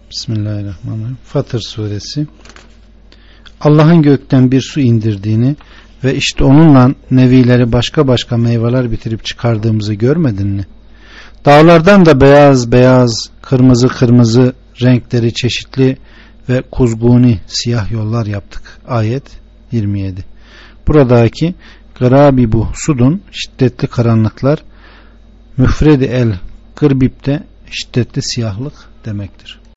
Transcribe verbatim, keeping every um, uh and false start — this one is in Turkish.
Bismillahirrahmanirrahim. Fatır suresi. Allah'ın gökten bir su indirdiğini ve işte onunla nevileri başka başka meyveler bitirip çıkardığımızı görmedin mi? Dağlardan da beyaz beyaz, kırmızı kırmızı renkleri çeşitli ve kuzguni siyah yollar yaptık. Ayet yirmi yedi. Buradaki garabi bu sudun şiddetli karanlıklar, müfredi el gırbipte şiddetli siyahlık demektir.